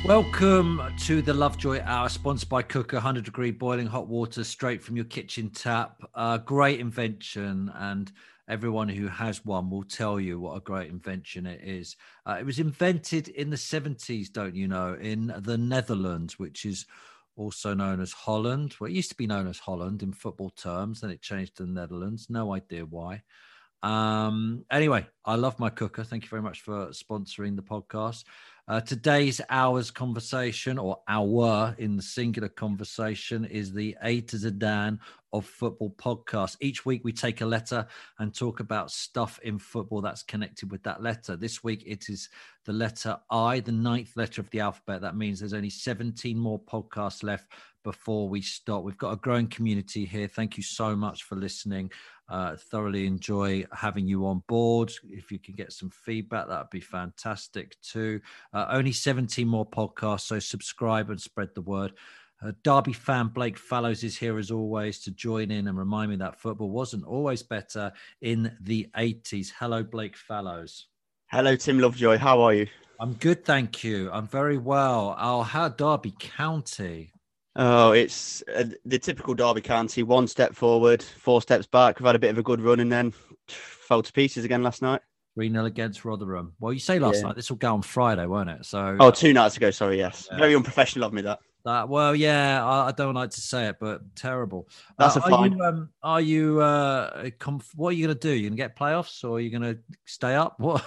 Welcome to the Lovejoy Hour, sponsored by Cooker, 100-degree boiling hot water straight from your kitchen tap. Great invention, and everyone who has one will tell you what a great invention it is. It was invented in the 70s, don't you know, in the Netherlands, which is also known as Holland. Well, it used to be known as Holland in football terms, then it changed to the Netherlands. No idea why. Anyway, I love my cooker. Thank you very much for sponsoring the podcast. Today's hour's conversation, or hour in the singular conversation, is the A to Zidane of football podcast. Each week we take a letter and talk about stuff in football that's connected with that letter. This week it is the letter I, the 9th letter of the alphabet. That means there's only 17 more podcasts left before we stop. We've got a growing community here. Thank you so much for listening. Thoroughly enjoy having you on board. If you can get some feedback, that would be fantastic too. Only 17 more podcasts, so subscribe and spread the word. Derby fan Blake Fallows is here as always to join in and remind me that football wasn't always better in the 80s. Hello, Blake Fallows. Hello, Tim Lovejoy. How are you? I'm good, thank you. I'm very well. How Derby County? Oh, it's the typical Derby County. 1 step forward, 4 steps back. We've had a bit of a good run and then fell to pieces again last night. 3-0 against Rotherham. Well, you say last night. This will go on Friday, won't it? So 2 nights ago. Sorry, yes. Yeah. Very unprofessional of me, that. Well, yeah, I don't like to say it, but terrible. That's a fine. What are you going to do? You going to get playoffs or are you going to stay up? What?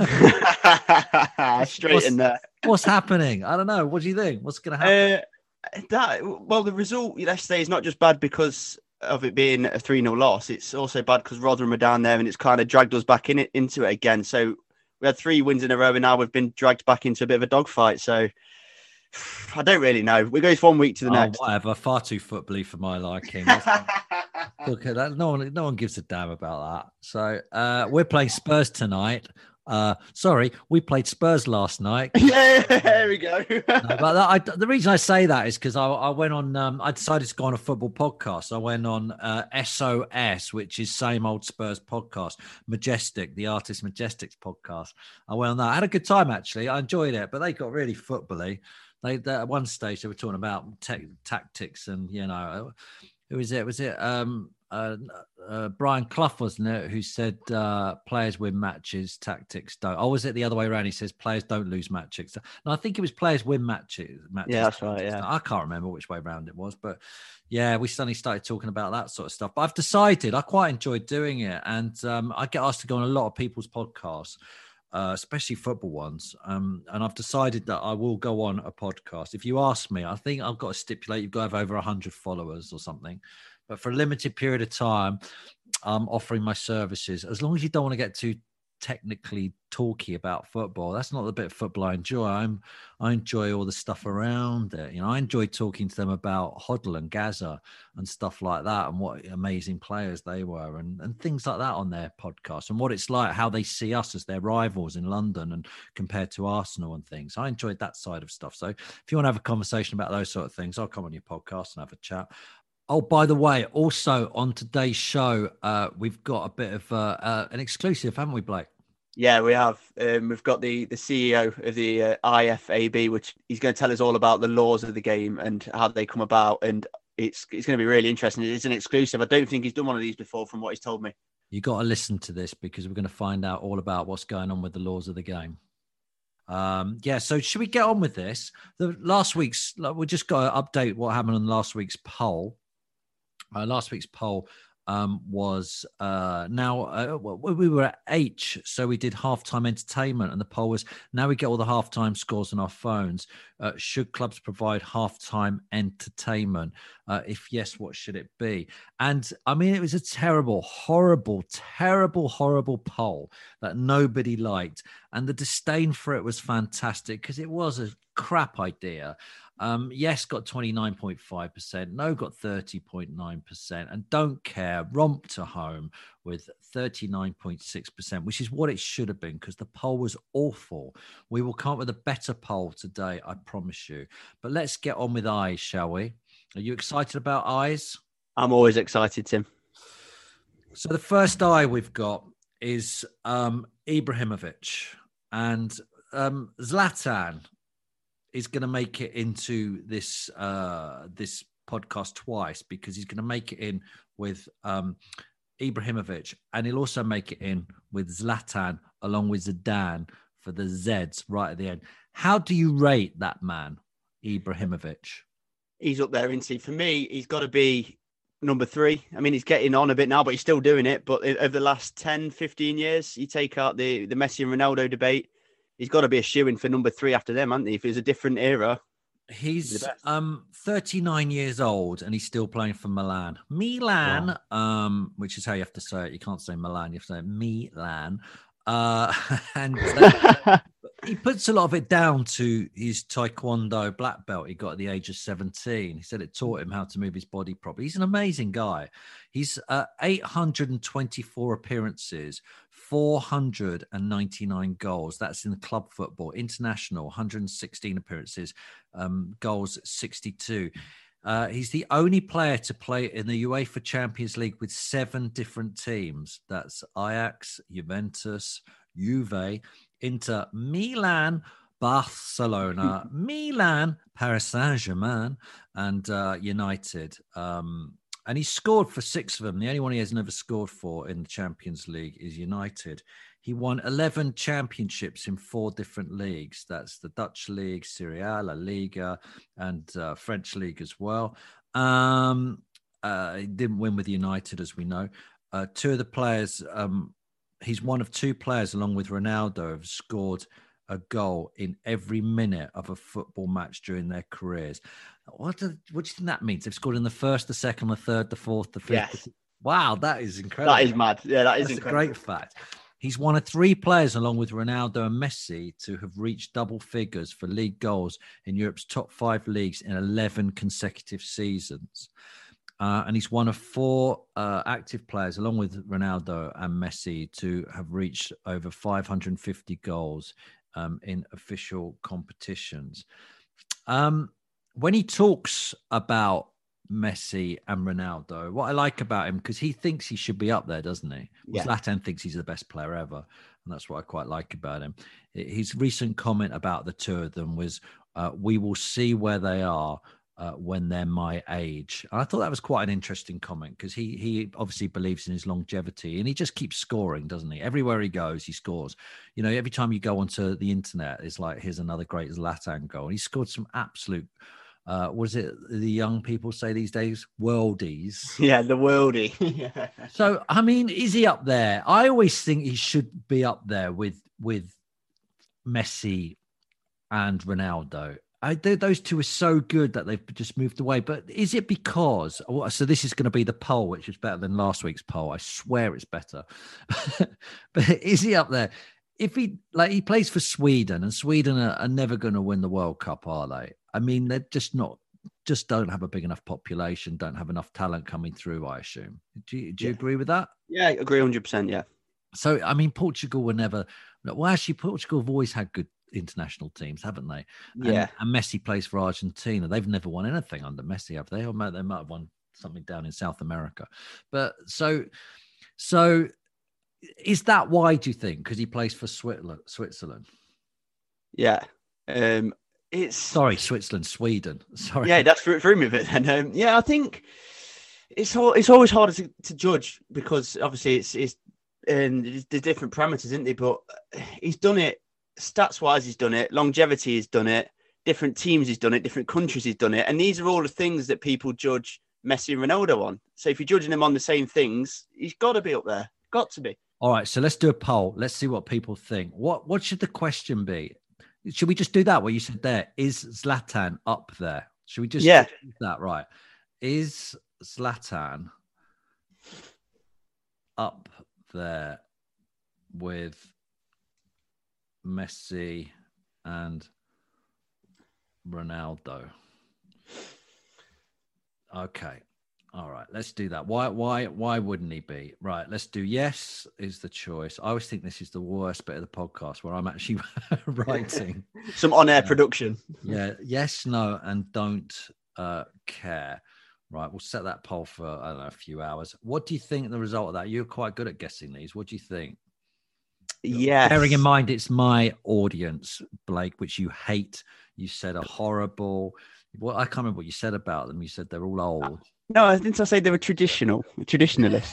Straight in there. What's happening? I don't know. What do you think? What's going to happen? The result yesterday is not just bad because of it being a 3-0 loss. It's also bad because Rotherham are down there and it's kind of dragged us back into it again. So we had 3 wins in a row and now we've been dragged back into a bit of a dogfight. So I don't really know. We go from one week to the next. Whatever. Far too footbally for my liking. Look at that. No one gives a damn about that. So we're playing Spurs tonight. We played Spurs last night. Yeah, there we go. The reason I say that is because I went on, I decided to go on a football podcast. I went on SOS, which is Same Old Spurs podcast, Majestic, the artist Majestic's podcast. I went on that. I had a good time, actually. I enjoyed it, but they got really footbally. They at one stage, they were talking about tactics and, you know, who was it? Was it Brian Clough, wasn't it, who said players win matches, tactics don't? Oh, was it the other way around? He says players don't lose matches. No, I think it was players win matches. Yeah, that's right. Yeah, I can't remember which way around it was, but yeah, we suddenly started talking about that sort of stuff. But I've decided I quite enjoyed doing it, and I get asked to go on a lot of people's podcasts. Especially football ones. And I've decided that I will go on a podcast. If you ask me, I think I've got to stipulate you've got to have over 100 followers or something. But for a limited period of time, I'm offering my services. As long as you don't want to get too technically talky about football, that's not the bit of football I enjoy. I enjoy all the stuff around it. You know, I enjoy talking to them about Hoddle and Gaza and stuff like that, and what amazing players they were, and things like that on their podcast, and what it's like, how they see us as their rivals in London and compared to Arsenal and things. I enjoyed that side of stuff. So if you want to have a conversation about those sort of things, I'll come on your podcast and have a chat. Oh, by the way, also on today's show, we've got a bit of an exclusive, haven't we, Blake? Yeah, we have. We've got the CEO of the IFAB, which he's going to tell us all about the laws of the game and how they come about. And it's going to be really interesting. It's an exclusive. I don't think he's done one of these before from what he's told me. You got to listen to this because we're going to find out all about what's going on with the laws of the game. So should we get on with this? We just got to update what happened on last week's poll. Last week's poll was we were at H, so we did halftime entertainment, and the poll was, now we get all the halftime scores on our phones. Should clubs provide halftime entertainment? If yes, what should it be? And I mean, it was a terrible, horrible poll that nobody liked, and the disdain for it was fantastic because it was a crap idea. Yes got 29.5%, no got 30.9%, and don't care romped to home with 39.6%, which is what it should have been because the poll was awful. We will come up with a better poll today, I promise you. But let's get on with eyes, shall we? Are you excited about eyes? I'm always excited, Tim. So the first eye we've got is Ibrahimovic and Zlatan. is going to make it into this this podcast twice, because he's going to make it in with Ibrahimovic, and he'll also make it in with Zlatan along with Zidane for the Zeds right at the end. How do you rate that man, Ibrahimovic? He's up there, isn't he? For me, he's got to be number 3. I mean, he's getting on a bit now, but he's still doing it. But over the last 10, 15 years, you take out the Messi and Ronaldo debate, he's got to be a shoo-in for number 3 after them, hasn't he? If it was a different era. He's 39 years old and he's still playing for Milan. Milan, wow. Which is how you have to say it. You can't say Milan, you have to say Milan. And he puts a lot of it down to his Taekwondo black belt he got at the age of 17. He said it taught him how to move his body properly. He's an amazing guy. He's 824 appearances, 499 goals. That's in the club football. International, 116 appearances, goals 62. He's the only player to play in the UEFA Champions League with 7 different teams. That's Ajax, Juventus, Juve, Inter, Milan, Barcelona, Milan, Paris Saint-Germain, and United. And he scored for 6 of them. The only one he has never scored for in the Champions League is United. He won 11 championships in 4 different leagues. That's the Dutch League, Serie A, La Liga, and French League as well. He didn't win with United, as we know. 2 of the players, he's one of 2 players, along with Ronaldo, have scored a goal in every minute of a football match during their careers. What do you think that means? They've scored in the first, the second, the third, the fourth, the fifth. Yes. Wow, that is incredible. That is mad. Yeah, that's incredible. A great fact. He's one of 3 players, along with Ronaldo and Messi, to have reached double figures for league goals in Europe's top 5 leagues in 11 consecutive seasons. And he's one of 4 active players, along with Ronaldo and Messi, to have reached over 550 goals in official competitions. When he talks about Messi and Ronaldo, what I like about him, because he thinks he should be up there, doesn't he? Yeah. Zlatan thinks he's the best player ever, and that's what I quite like about him. His recent comment about the 2 of them was, we will see where they are when they're my age. And I thought that was quite an interesting comment, because he obviously believes in his longevity, and he just keeps scoring, doesn't he? Everywhere he goes, he scores. You know, every time you go onto the internet, it's like, here's another great Zlatan goal. And he scored some absolute, what is it the young people say these days? Worldies. Yeah, the worldie. Yeah. So, I mean, is he up there? I always think he should be up there with Messi and Ronaldo. Those 2 are so good that they've just moved away. But is it because... So this is going to be the poll, which is better than last week's poll. I swear it's better. But is he up there? If he plays for Sweden, and Sweden are never going to win the World Cup, are they? I mean, they're just don't have a big enough population, don't have enough talent coming through, I assume. Do you agree with that? Yeah, I agree 100%, yeah. So, I mean, Portugal were never... Well, actually, Portugal have always had good international teams, haven't they? Yeah. And Messi plays for Argentina. They've never won anything under Messi, have they? Or they might have won something down in South America. But so is that why, do you think? Because he plays for Switzerland? Yeah. Switzerland, Sweden. Sorry. Yeah, that's threw me a bit then. Yeah, I think it's always harder to judge, because obviously it's there's different parameters, isn't there? But he's done it. Stats-wise, he's done it. Longevity, he's done it. Different teams, he's done it. Different countries, he's done it. And these are all the things that people judge Messi and Ronaldo on. So if you're judging him on the same things, he's got to be up there. Got to be. All right, so let's do a poll. Let's see what people think. What should the question be? Should we just do that, what you said there? Is Zlatan up there? Should we just do that? Right. Is Zlatan up there with Messi and Ronaldo? Okay. All right, let's do that. Why wouldn't he be? Right, let's do yes is the choice. I always think this is the worst bit of the podcast, where I'm actually writing some on-air production. Yeah, yes, no, and don't care. Right, we'll set that poll for, I don't know, a few hours. What do you think the result of that? You're quite good at guessing these. What do you think? Yes. Bearing in mind it's my audience, Blake, which you hate. You said a horrible. Well, I can't remember what you said about them. You said they're all old. No, I didn't say they were traditionalists.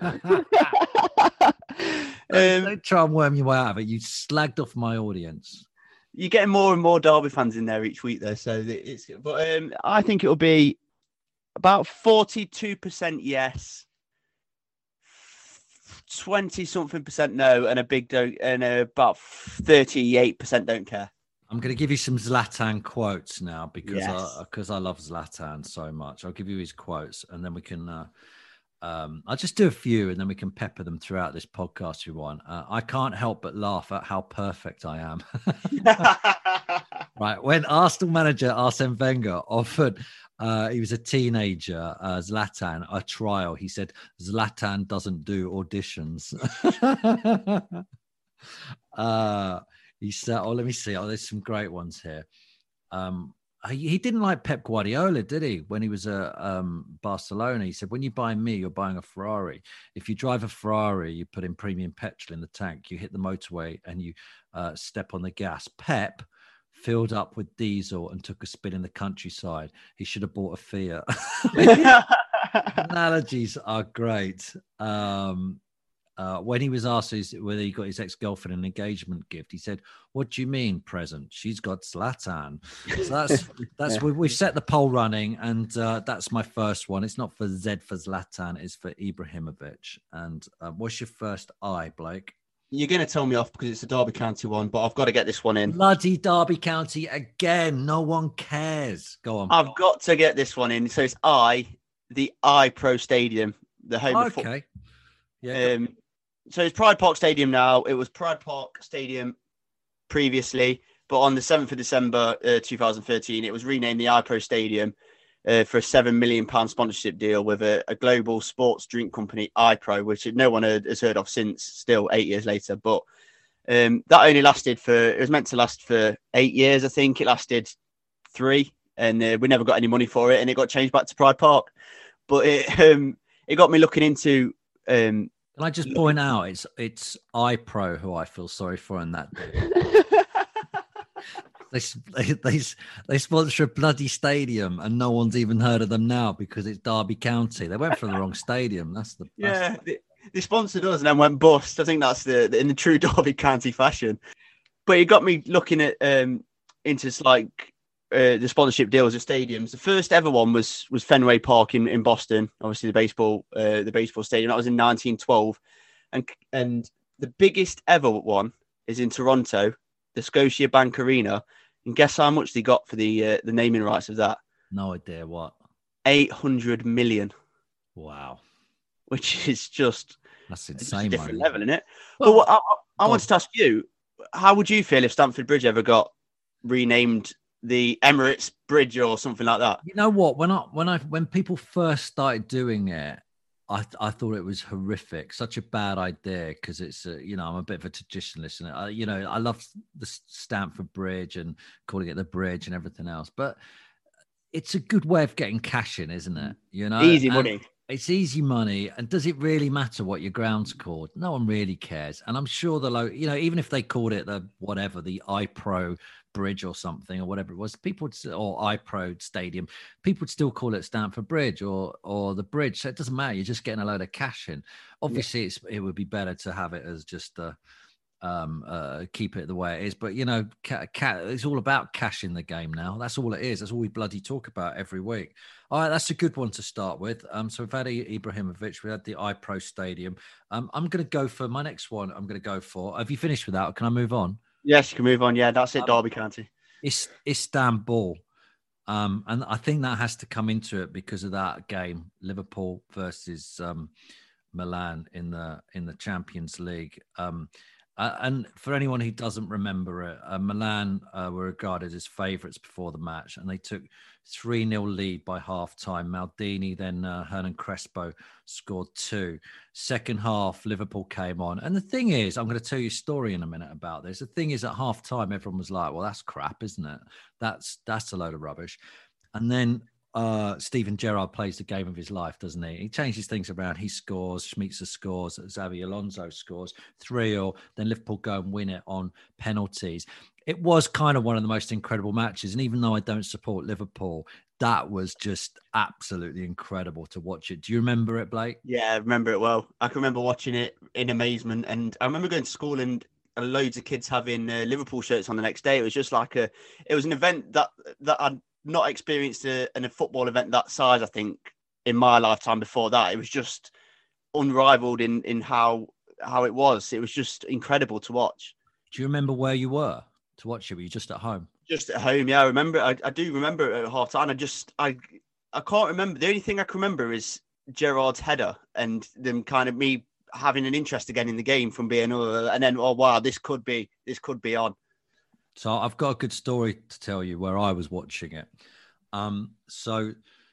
Don't try and worm your way out of it. You slagged off my audience. You're getting more and more Derby fans in there each week, though. So it's. But I think it'll be about 42% yes, 20-something% no, and a big don't, and about 38% don't care. I'm going to give you some Zlatan quotes now because Yes. I love Zlatan so much. I'll give you his quotes, and then we can. I'll just do a few, and then we can pepper them throughout this podcast. If you want, I can't help but laugh at how perfect I am. Right, when Arsenal manager Arsene Wenger offered, he was a teenager, Zlatan, a trial, he said, Zlatan doesn't do auditions. He said, oh, let me see. Oh, there's some great ones here. He didn't like Pep Guardiola, did he? When he was at Barcelona, he said, when you buy me, you're buying a Ferrari. If you drive a Ferrari, you put in premium petrol in the tank, you hit the motorway and you step on the gas. Pep filled up with diesel and took a spin in the countryside. He should have bought a Fiat. Analogies are great. When he was asked whether he got his ex-girlfriend an engagement gift, he said, "What do you mean, present? She's got Zlatan." So that's we've set the poll running, and that's my first one. It's not for Z for Zlatan, it's for Ibrahimovic. And what's your first I, Blake? You're going to tell me off because it's a Derby County one, but I've got to get this one in. Bloody Derby County again. No one cares. Go on. I've got to get this one in. So it's the iPro Stadium, the home of football. Okay. Yeah. So it's Pride Park Stadium now. It was Pride Park Stadium previously, but on the 7th of December 2013, it was renamed the iPro Stadium for a £7 million sponsorship deal with a global sports drink company, iPro, which no one has heard of since, still 8 years later. But that only lasted it was meant to last for 8 years, I think. It lasted 3, and we never got any money for it, and it got changed back to Pride Park. But it got me looking into... Can I just point out, it's iPro who I feel sorry for in that. They sponsor a bloody stadium and no one's even heard of them now because it's Derby County. They went for the wrong stadium. They sponsored us and then went bust. I think that's in the true Derby County fashion. But it got me looking at into like the sponsorship deals at stadiums. The first ever one was Fenway Park in Boston, obviously the baseball stadium. That was in 1912, and the biggest ever one is in Toronto, the Scotiabank Arena. And guess how much they got for the naming rights of that? No idea what. 800 million. Wow, which is that's insane. A different level, isn't it? Well, but I wanted to ask you, how would you feel if Stamford Bridge ever got renamed the Emirates Bridge or something like that? You know what? When people first started doing it, I thought it was horrific, such a bad idea because it's I'm a bit of a traditionalist, and I love the Stamford Bridge and calling it the bridge and everything else, but it's a good way of getting cash in, isn't it? Easy money. It's easy money, and does it really matter what your ground's called? No one really cares, and I'm sure even if they called it the iPro Bridge or something or whatever it was, or iPro Stadium, people would still call it Stamford Bridge or the bridge. So it doesn't matter. You're just getting a load of cash in. Obviously, it would be better to have it as just keep it the way it is. But it's all about cash in the game now. That's all it is. That's all we bloody talk about every week. All right, that's a good one to start with. So we've had Ibrahimovic, we had the iPro Stadium. I'm going to go for my next one. Have you finished with that? Or can I move on? Yes, you can move on. Yeah, that's it. Derby County. It's Istanbul. And I think that has to come into it because of that game, Liverpool versus Milan in the Champions League. And for anyone who doesn't remember it, Milan were regarded as favourites before the match, and they took 3-0 lead by half-time. Maldini, then Hernan Crespo scored 2. Second half, Liverpool came on. And the thing is, I'm going to tell you a story in a minute about this. The thing is, at half-time, everyone was like, well, that's crap, isn't it? That's a load of rubbish. And then Steven Gerrard plays the game of his life, doesn't he? He changes things around. He scores, Schmeitzer scores, Xavi Alonso scores 3-0. Then Liverpool go and win it on penalties. It was kind of one of the most incredible matches. And even though I don't support Liverpool, that was just absolutely incredible to watch it. Do you remember it, Blake? Yeah, I remember it well. I can remember watching it in amazement. And I remember going to school and loads of kids having Liverpool shirts on the next day. It was just like it was an event that I'd not experienced a football event that size, I think, in my lifetime before that. It was just unrivaled in how it was. It was just incredible to watch. Do you remember where you were to watch it? Were you just at home? Just at home, yeah. I remember. I do remember it at half time. I can't remember. The only thing I can remember is Gerrard's header and them kind of me having an interest again in the game from being, and then, oh wow, this could be on. So I've got a good story to tell you where I was watching it. So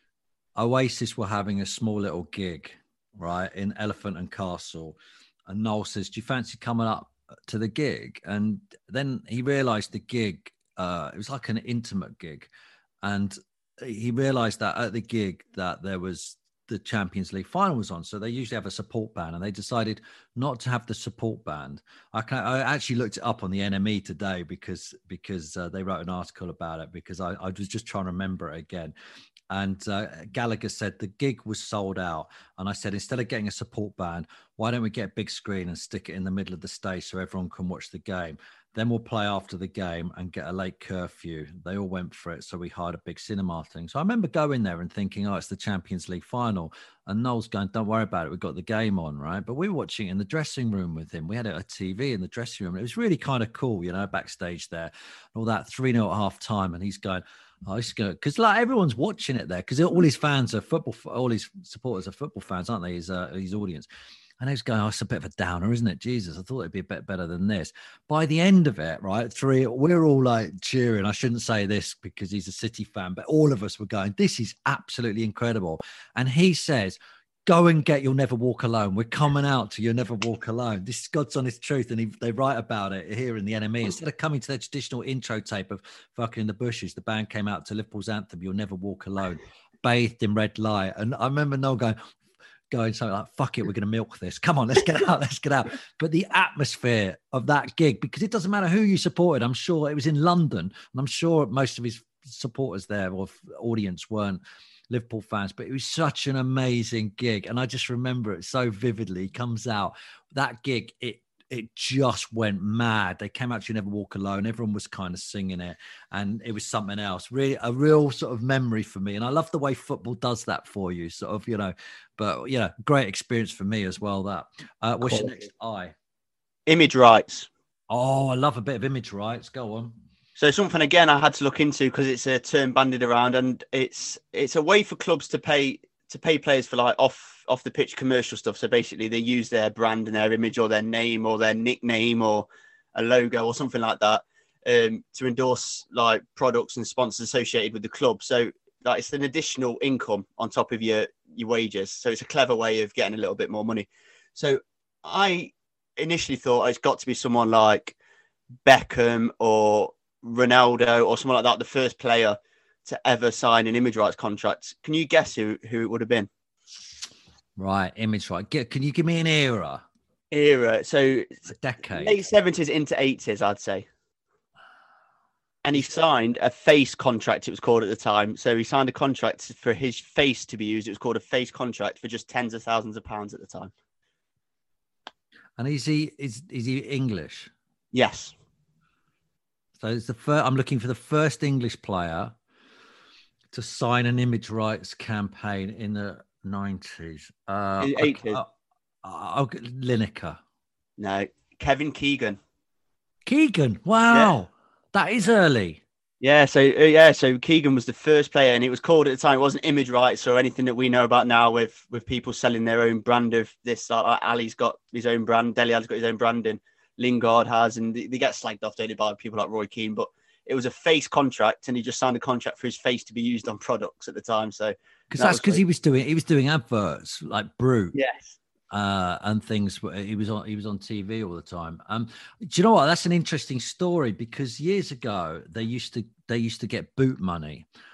Oasis were having a small little gig, right, in Elephant and Castle. And Noel says, do you fancy coming up to the gig? And then he realised the gig, it was like an intimate gig. And he realised that at the gig that there was the Champions League final was on. So they usually have a support band, and they decided not to have the support band. I actually looked it up on the NME today because they wrote an article about it, because I was just trying to remember it again. And Gallagher said the gig was sold out. And I said, instead of getting a support band, why don't we get a big screen and stick it in the middle of the stage so everyone can watch the game? Then we'll play after the game and get a late curfew. They all went for it. So we hired a big cinema thing. So I remember going there and thinking, oh, it's the Champions League final. And Noel's going, don't worry about it. We've got the game on, right? But we were watching it in the dressing room with him. We had a TV in the dressing room. It was really kind of cool, backstage there. All that 3-0 at half time. And he's going, oh, he's going, because like everyone's watching it there, because all his fans are football, all his supporters are football fans, aren't they? His audience. And I was going, oh, it's a bit of a downer, isn't it? Jesus, I thought it'd be a bit better than this. By the end of it, right, we're all like cheering. I shouldn't say this because he's a City fan, but all of us were going, this is absolutely incredible. And he says, go and get You'll Never Walk Alone. We're coming out to You'll Never Walk Alone. This is God's honest truth. And they write about it here in the NME. Instead of coming to their traditional intro tape of Fucking in the Bushes, the band came out to Liverpool's anthem, You'll Never Walk Alone, bathed in red light. And I remember Noel going something like, fuck it, we're going to milk this. Come on, let's get out. But the atmosphere of that gig, because it doesn't matter who you supported. I'm sure it was in London, and I'm sure most of his supporters there or audience weren't Liverpool fans, but it was such an amazing gig. And I just remember it so vividly. He comes out, that gig, it just went mad. They came out to You Never Walk Alone. Everyone was kind of singing it, and it was something else. Really, a real sort of memory for me. And I love the way football does that for you, sort of, But great experience for me as well. That. What's your next eye? Image rights. Oh, I love a bit of image rights. Go on. So something again I had to look into because it's a term bandied around, and it's a way for clubs to pay players for like off the pitch commercial stuff. So basically they use their brand and their image or their name or their nickname or a logo or something like that to endorse like products and sponsors associated with the club. So like, it's an additional income on top of your wages. So it's a clever way of getting a little bit more money. So I initially thought it's got to be someone like Beckham or Ronaldo or someone like that, the first player to ever sign an image rights contract. Can you guess who it would have been? Right, image right. Can you give me an era? So a decade, late 70s into 80s, I'd say. And he signed a face contract, it was called at the time. So he signed a contract for his face to be used. It was called a face contract for just tens of thousands of pounds at the time. And is he English? Yes. So it's I'm looking for the first English player to sign an image rights campaign in the 90s. 80s. Lineker. No, Kevin Keegan. Keegan, wow, yeah. That is early. Yeah, so Keegan was the first player, and it was called at the time. It wasn't image rights or anything that we know about now with people selling their own brand of this. Like Ali's got his own brand, Dele Alli's got his own branding, Lingard has, and they get slagged off daily by people like Roy Keane. But it was a face contract, and he just signed a contract for his face to be used on products at the time. So because he was doing adverts like Brew. Yes. And things. He was on TV all the time. Do you know what? That's an interesting story because years ago they used to get boot money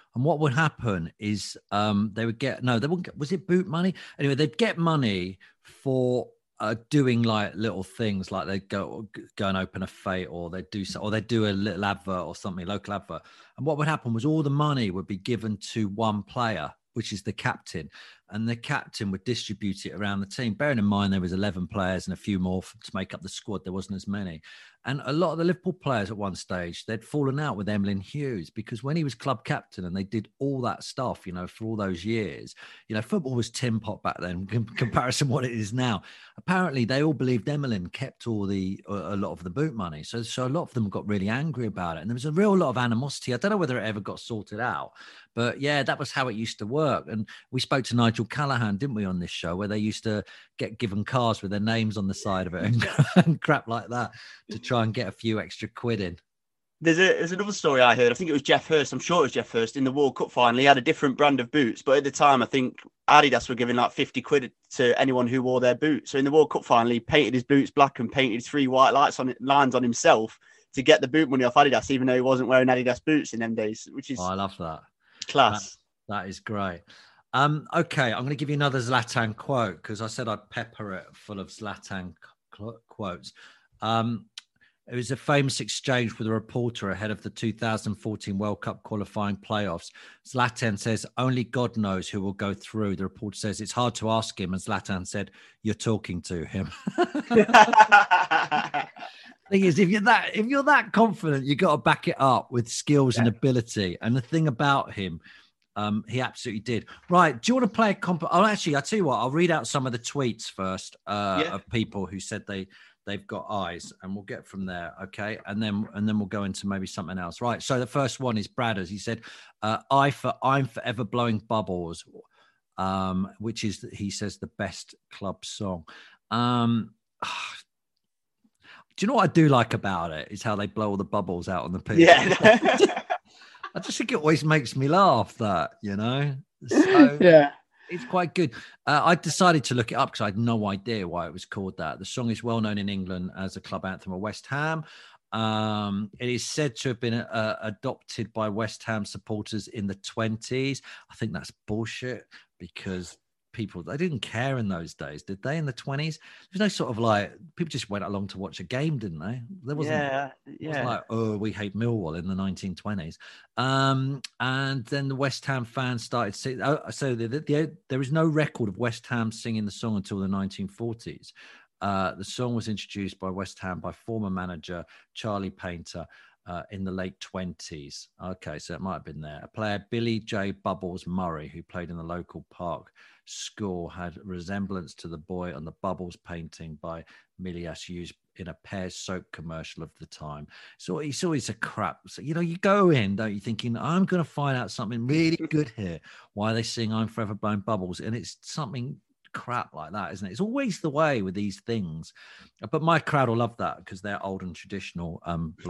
And what would happen is they would get, no, they wouldn't get, was it boot money? Anyway, they'd get money for doing like little things, like they'd go and open a fete, or they'd do so, or they'd do a little advert or something, local advert. And what would happen was all the money would be given to one player, which is the captain, and the captain would distribute it around the team. Bearing in mind there was 11 players and a few more to make up the squad. There wasn't as many. And a lot of the Liverpool players at one stage, they'd fallen out with Emlyn Hughes, because when he was club captain and they did all that stuff, you know, for all those years, you know, football was tin pot back then in comparison to what it is now. Apparently they all believed Emlyn kept a lot of the boot money. So a lot of them got really angry about it. And there was a real lot of animosity. I don't know whether it ever got sorted out, but yeah, that was how it used to work. And we spoke to Nigel Callaghan, didn't we, on this show, where they used to get given cars with their names on the side of it and crap like that to try and get a few extra quid in. There's another story I heard. I think it was Jeff Hurst. I'm sure it was Jeff Hurst in the World Cup final. He had a different brand of boots, but at the time, I think Adidas were giving like 50 quid to anyone who wore their boots. So in the World Cup final, he painted his boots black and painted 3 white lines on himself to get the boot money off Adidas, even though he wasn't wearing Adidas boots in them days, which is I love that. Class. That is great. Okay, I'm going to give you another Zlatan quote, because I said I'd pepper it full of Zlatan quotes. It was a famous exchange with a reporter ahead of the 2014 World Cup qualifying playoffs. Zlatan says, "Only God knows who will go through." The reporter says, "It's hard to ask him." And Zlatan said, "You're talking to him." Thing is, if you're that confident, you got to back it up with skills and ability. And the thing about him, he absolutely did. Right? Do you want to play a I'll tell you what. I'll read out some of the tweets first of people who said they've got eyes, and we'll get from there, okay? And then we'll go into maybe something else. Right. So the first one is Bradders. He said, "I'm forever blowing bubbles," which is, he says, the best club song. Do you know what I do like about it is how they blow all the bubbles out on the pitch. Yeah. I just think it always makes me laugh, that, you know? So, yeah. It's quite good. I decided to look it up because I had no idea why it was called that. The song is well known in England as a club anthem of West Ham. It is said to have been adopted by West Ham supporters in the 1920s. I think that's bullshit, because they didn't care in those days, did they? In the 1920s, there's no sort of like, people just went along to watch a game, didn't they? There wasn't, It wasn't like, oh, we hate Millwall in the 1920s. And then the West Ham fans started singing. So there is no record of West Ham singing the song until the 1940s. The song was introduced by West Ham by former manager Charlie Painter in the late 1920s. Okay, so it might have been there. A player, Billy J. Bubbles Murray, who played in the local park school, had a resemblance to the boy on the Bubbles painting by Milias used in a Pears soap commercial of the time. So it's always a crap. So, you know, you go in, don't you, thinking, I'm going to find out something really good here. Why they sing I'm Forever Blowing Bubbles? And it's something crap like that, isn't it? It's always the way with these things. But my crowd will love that because they're old and traditional.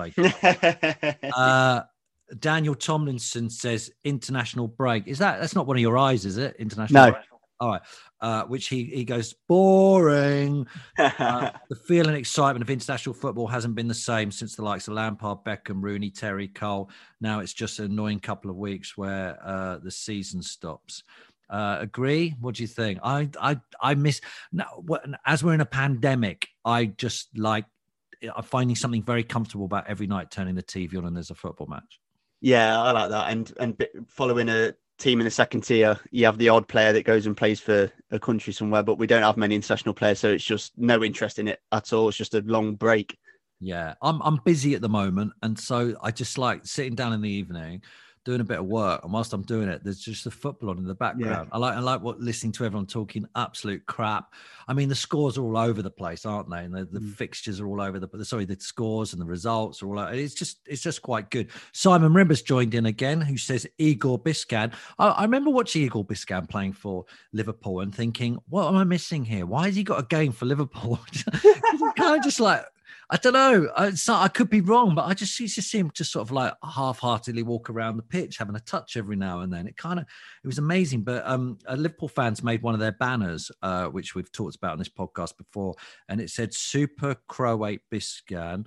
Daniel Tomlinson says international break. That's not one of your eyes, is it? International break? All right. Which he goes, boring. The feel and excitement of international football hasn't been the same since the likes of Lampard, Beckham, Rooney, Terry, Cole. Now it's just an annoying couple of weeks where the season stops. Agree? What do you think? I miss now, as we're in a pandemic. I just like I'm finding something very comfortable about every night turning the TV on and there's a football match. Yeah, I like that. And following a team in the second tier, you have the odd player that goes and plays for a country somewhere, but we don't have many international players, so it's just no interest in it at all. It's just a long break. Yeah, I'm busy at the moment, and so I just like sitting down in the evening, doing a bit of work, and whilst I'm doing it, there's just the football on in the background. Yeah. I like listening to everyone talking absolute crap. I mean, the scores are all over the place, aren't they? And the fixtures are all over the scores and the results are all over. It's just quite good. Simon Rimbers joined in again, who says Igor Biscan. I remember watching Igor Biscan playing for Liverpool and thinking, what am I missing here? Why has he got a game for Liverpool? Kind of just like, I don't know. I could be wrong, but I just used to see him just sort of like half-heartedly walk around the pitch, having a touch every now and then. It was amazing. But Liverpool fans made one of their banners, which we've talked about on this podcast before, and it said Super Croate Biscan,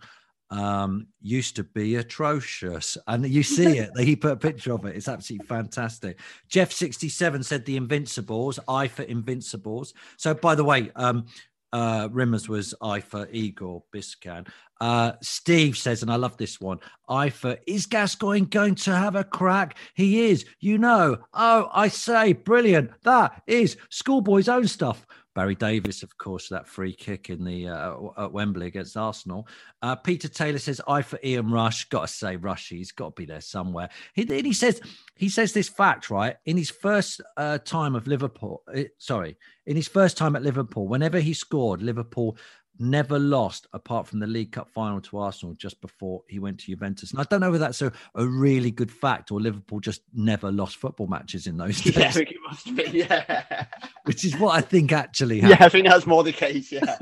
used to be atrocious. And you see it. He put a picture of it. It's absolutely fantastic. Jeff67 said the Invincibles, I for Invincibles. So, by the way, Rimmers was I for Igor Biscan. Steve says, and I love this one, I for, is Gascoigne going to have a crack? He is, Oh, I say, brilliant. That is Schoolboy's own stuff. Barry Davis, of course, that free kick in the at Wembley against Arsenal. Peter Taylor says, I for Ian Rush. Got to say, Rushy, he's got to be there somewhere. He says this fact, right? In his first time of Liverpool, in his first time at Liverpool, whenever he scored, Liverpool never lost apart from the League Cup final to Arsenal just before he went to Juventus. And I don't know whether that's a really good fact or Liverpool just never lost football matches in those days. Yeah, I think it must be, yeah. Which is what I think actually happened. Yeah, I think that's more the case, yeah.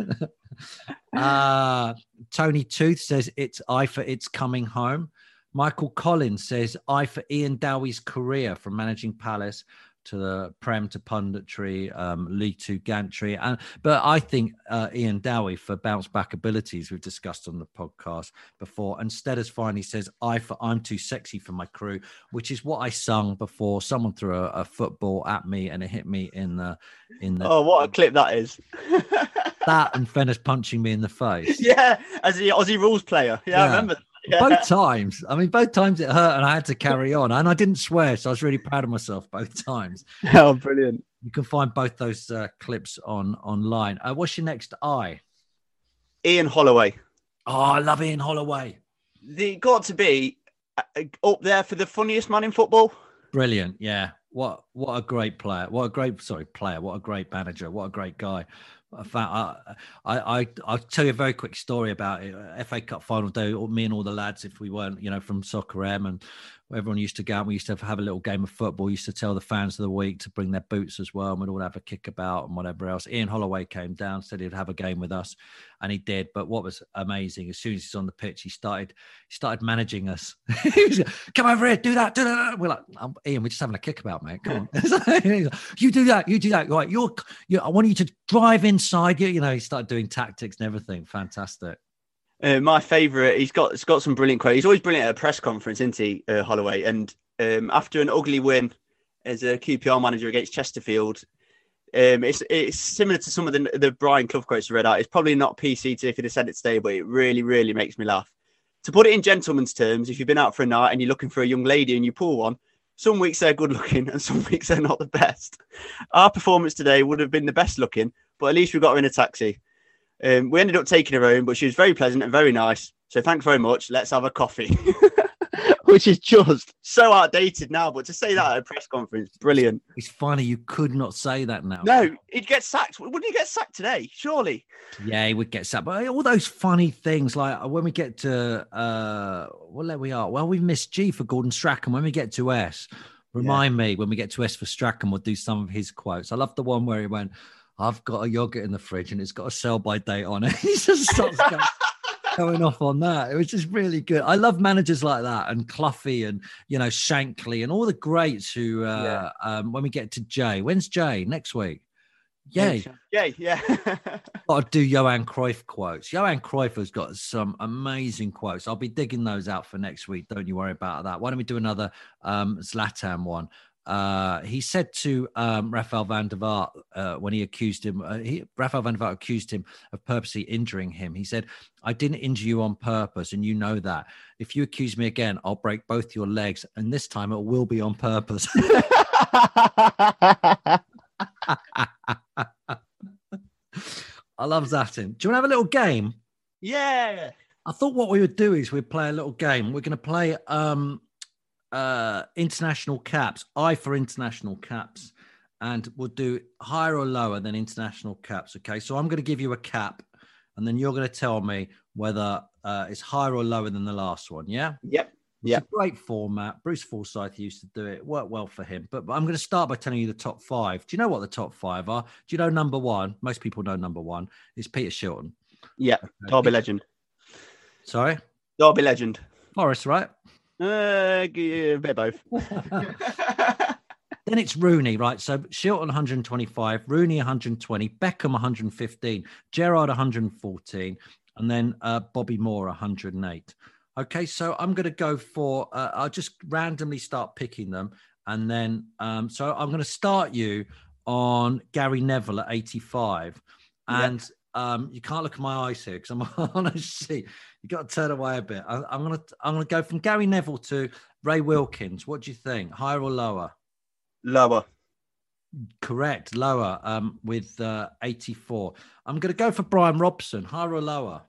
Tony Tooth says, it's I for It's Coming Home. Michael Collins says, I for Ian Dowie's career from managing Palace to the Prem to punditry, League Two gantry. But I think Ian Dowie for bounce back abilities we've discussed on the podcast before. And Stedders finally says, I for I'm too sexy for my crew, which is what I sung before someone threw a football at me and it hit me in the Oh, what a clip that is. That and Fennis punching me in the face. Yeah, as the Aussie rules player. Yeah, I remember that. Yeah. Both times. I mean, both times it hurt and I had to carry on. And I didn't swear, so I was really proud of myself both times. Oh, brilliant. You can find both those clips online. What's your next I? Ian Holloway. Oh, I love Ian Holloway. They got to be up there for the funniest man in football. Brilliant, yeah. What a great player. What a great manager. What a great guy. I'll tell you a very quick story about it. FA Cup final day, me and all the lads, if we weren't, from Soccer M, and everyone used to go out. We used to have a little game of football. We used to tell the fans of the week to bring their boots as well, and we'd all have a kickabout and whatever else. Ian Holloway came down, said he'd have a game with us, and he did. But what was amazing, as soon as he's on the pitch, he started managing us. He was, come over here, do that. We're like, Ian, we're just having a kickabout, mate. Come on. You do that. Right, I want you to drive inside. He started doing tactics and everything. Fantastic. My favourite, he's got some brilliant quotes. He's always brilliant at a press conference, isn't he, Holloway? And after an ugly win as a QPR manager against Chesterfield, it's similar to some of the Brian Clough quotes I read out. It's probably not PC if he'd have said it today, but it really, really makes me laugh. To put it in gentleman's terms, if you've been out for a night and you're looking for a young lady and you pull one, some weeks they're good looking and some weeks they're not the best. Our performance today would have been the best looking, but at least we got her in a taxi. We ended up taking her home, but she was very pleasant and very nice. So thanks very much. Let's have a coffee. Which is just so outdated now. But to say that at a press conference, brilliant. It's funny. You could not say that now. No, he'd get sacked. Wouldn't he get sacked today? Surely. Yeah, he would get sacked. But all those funny things, like when we get to, there we are. Well, we missed G for Gordon Strachan. When we get to S, remind me when we get to S for Strachan, we'll do some of his quotes. I love the one where he went, I've got a yogurt in the fridge and it's got a sell-by date on it. He just starts going off on that. It was just really good. I love managers like that, and Cloughie and, Shankly and all the greats who, when we get to Jay, when's Jay? Next week? Yay. Yeah. Got to do Johan Cruyff quotes. Johan Cruyff has got some amazing quotes. I'll be digging those out for next week. Don't you worry about that. Why don't we do another Zlatan one? He said to Rafael van der Vaart when he accused him, Rafael van der Vaart accused him of purposely injuring him. He said, I didn't injure you on purpose, and you know that. If you accuse me again, I'll break both your legs, and this time it will be on purpose. I love Zlatan. Do you want to have a little game? Yeah. I thought what we would do is we'd play a little game. We're going to play international caps. I for international caps, and we'll do higher or lower than international caps. Okay, so I'm going to give you a cap, and then you're going to tell me whether it's higher or lower than the last one. Yeah. Yep. It's a great format. Bruce Forsyth used to do it. It worked well for him. But I'm going to start by telling you the top five. Do you know what the top five are? Do you know number one? Most people know number one. It's Peter Shilton. Yeah. Okay. Derby legend. Sorry? Derby legend. Forest, right? A bit of both. Then it's Rooney, right? So Shilton 125, Rooney 120, Beckham 115, Gerrard 114, and then Bobby Moore 108. Okay, so I'm going to go for. I'll just randomly start picking them, and then so I'm going to start you on Gary Neville at 85, and you can't look at my eyes here because I'm on a sheet. You got to turn away a bit. I'm gonna go from Gary Neville to Ray Wilkins. What do you think? Higher or lower? Lower. Correct, lower. With 84. I'm going to go for Brian Robson. Higher or lower?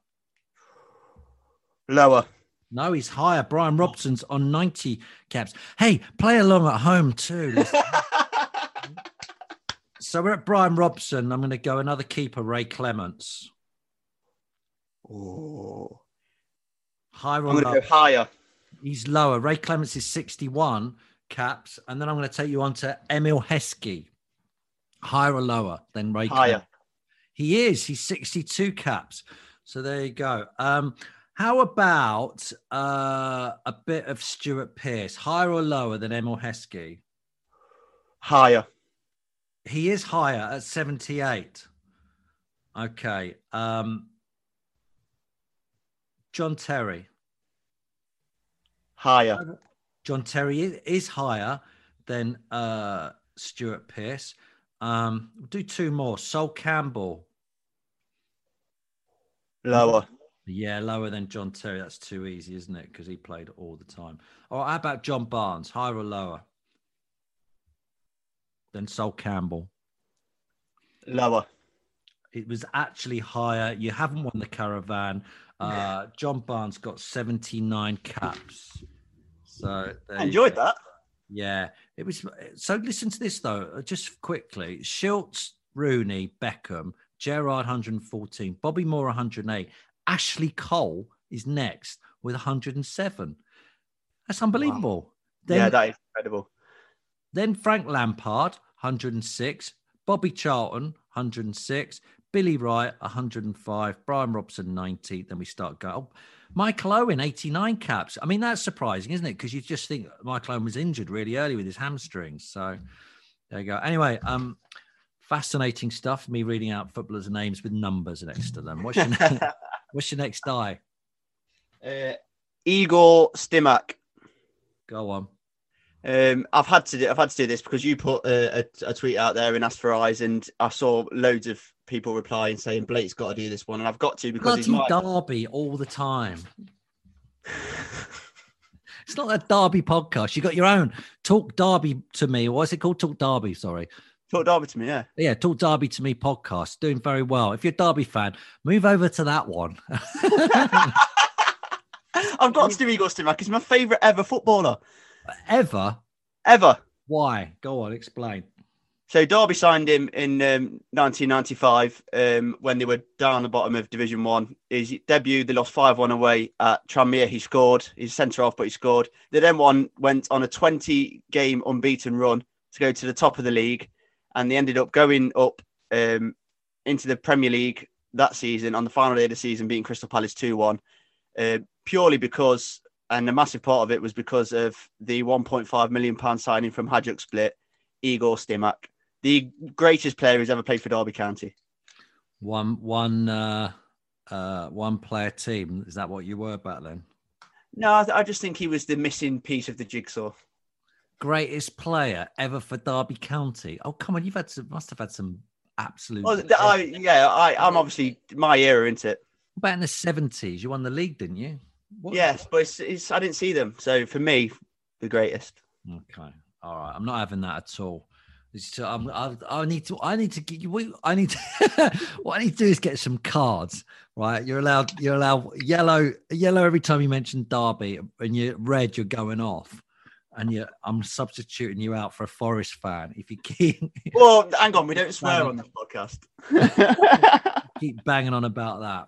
Lower. No, he's higher. Brian Robson's on 90 caps. Hey, play along at home too. So we're at Brian Robson. I'm going to go another keeper, Ray Clements. Oh. Higher or I'm going lower? to go higher. He's lower. Ray Clements is 61 caps. And then I'm going to take you on to Emil Heskey. Higher or lower than Ray Higher. Clements? He is. He's 62 caps. So there you go. How about a bit of Stuart Pearce? Higher or lower than Emil Heskey? Higher. He is higher at 78. Okay. John Terry. Higher. John Terry is higher than Stuart Pearce. We'll do two more. Sol Campbell. Lower. Yeah, lower than John Terry. That's too easy, isn't it? Because he played all the time. All right, how about John Barnes? Higher or lower than Sol Campbell? Lower. It was actually higher. You haven't won the caravan. John Barnes got 79 caps. So I enjoyed that. Yeah, it was. So listen to this though, just quickly. Schultz, Rooney, Beckham, Gerrard 114, Bobby Moore 108, Ashley Cole is next with 107. That's unbelievable. Wow. Then, that is incredible. Then Frank Lampard 106, Bobby Charlton 106, Billy Wright 105, Brian Robson 90. Then we start going. Oh, Michael Owen 89 caps. I mean, that's surprising, isn't it? Because you just think Michael Owen was injured really early with his hamstrings. So there you go. Anyway, fascinating stuff. Me reading out footballers' names with numbers next to them. What's your next die? Igor Stimac. Go on. I've had to do this because you put a tweet out there and asked for eyes, and I saw loads of people replying saying Blake's got to do this one, and I've got to because bloody Derby all the time. It's not a Derby podcast. You got your own Talk Derby to Me. What's it called? Talk Derby. Sorry. Talk Derby to Me. Yeah. Yeah. Talk Derby to Me podcast. Doing very well. If you're a Derby fan, move over to that one. I've got to do Igor Stimac. He's my favourite ever footballer. Ever? Why? Go on, explain. So Derby signed him in 1995 when they were down the bottom of Division 1. His debut, they lost 5-1 away at Tranmere. He scored. He's centre-half, but he scored. They then went on a 20-game unbeaten run to go to the top of the league, and they ended up going up into the Premier League that season on the final day of the season, beating Crystal Palace 2-1, purely because, and a massive part of it was because of the £1.5 million signing from Hajduk Split, Igor Stimac, the greatest player who's ever played for Derby County. One player team. Is that what you were back then? No, I just think he was the missing piece of the jigsaw. Greatest player ever for Derby County. Oh, come on, must have had some absolute. Well, I'm obviously my era, isn't it? What about in the 70s? You won the league, didn't you? Yes, but it's I didn't see them. So for me, the greatest. Okay, all right. I'm not having that at all. I need to get you. What I need to do is get some cards. Right, you're allowed yellow every time you mention Derby, and you're red, you're going off. And I'm substituting you out for a Forest fan. If you keep well, hang on, we don't swear on this podcast. Keep banging on about that.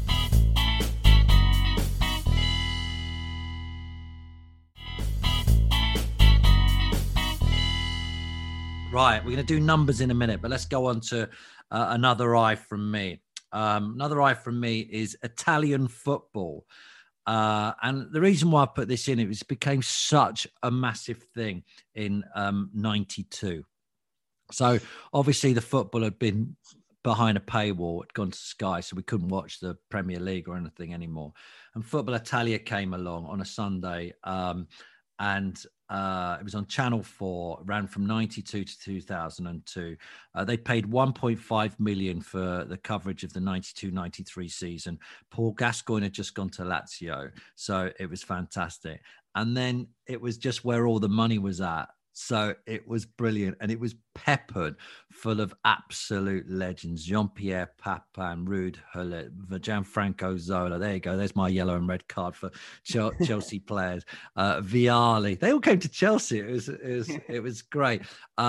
Right, we're going to do numbers in a minute, but let's go on to another eye from me. Another eye from me is Italian football. And the reason why I put this in, it became such a massive thing in 92. So obviously the football had been behind a paywall. It'd gone to Sky, so we couldn't watch the Premier League or anything anymore. And Football Italia came along on a Sunday, and it was on Channel 4, ran from 92 to 2002. They paid 1.5 million for the coverage of the 92-93 season. Paul Gascoigne had just gone to Lazio, so it was fantastic. And then it was just where all the money was at. So it was brilliant, and it was peppered full of absolute legends: Jean-Pierre Papin, Ruud Gullit, Gianfranco Zola. There you go. There's my yellow and red card for Chelsea players. Vialli. They all came to Chelsea. It was great.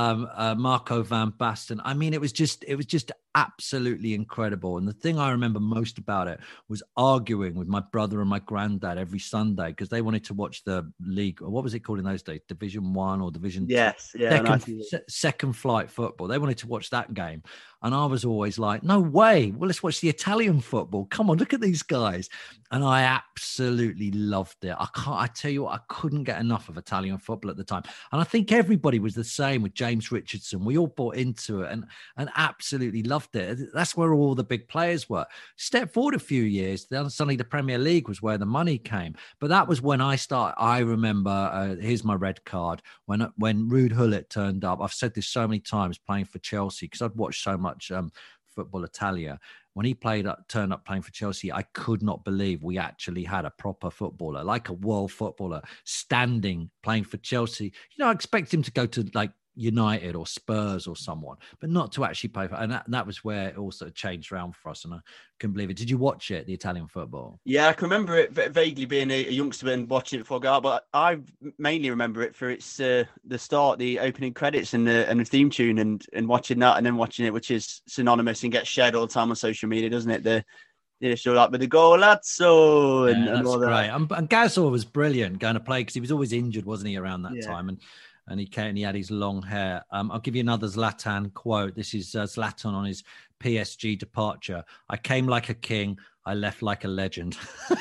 Marco van Basten. I mean, it was just absolutely incredible. And the thing I remember most about it was arguing with my brother and my granddad every Sunday because they wanted to watch the league. What was it called in those days? Division 1 or Division 2? Yes, yeah. Second flight football. They wanted to watch that game. And I was always like, no way. Well, let's watch the Italian football. Come on, look at these guys. And I absolutely loved it. I tell you what, I couldn't get enough of Italian football at the time. And I think everybody was the same with James Richardson. We all bought into it and absolutely loved it. That's where all the big players were. Step forward a few years, then suddenly the Premier League was where the money came. But that was when I started. I remember, here's my red card, when Ruud Gullit turned up. I've said this so many times playing for Chelsea because I'd watched so much Football Italia. When he turned up playing for Chelsea, I could not believe we actually had a proper footballer, like a world footballer, standing playing for Chelsea. You know, I expect him to go to like United or Spurs or someone, but not to actually play for. And that was where it also changed around for us. And I couldn't believe it. Did you watch it, the Italian football? Yeah, I can remember it vaguely being a youngster and watching it before I got out, but I mainly remember it for its the start, the opening credits and the theme tune, and watching that, and then watching it, which is synonymous and gets shared all the time on social media, doesn't it? The show up with the golazzo and that's all that. Great. And Gazza was brilliant going to play because he was always injured, wasn't he, around that time? And he came and he had his long hair. I'll give you another Zlatan quote. This is Zlatan on his PSG departure. I came like a king. I left like a legend.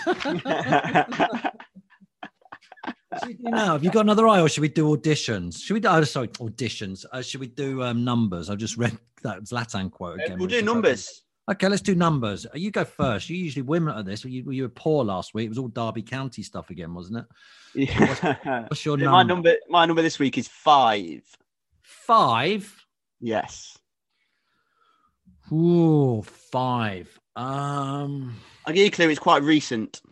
Now, have you got another eye, or should we do auditions? Auditions. Should we do numbers? I just read that Zlatan quote again. We'll do numbers. Okay, let's do numbers. You go first. You usually win at this. You were poor last week. It was all Derby County stuff again, wasn't it? Yeah. What's your number? My number this week is 5. 5? Yes. Ooh, 5. I'll give you a clue. It's quite recent.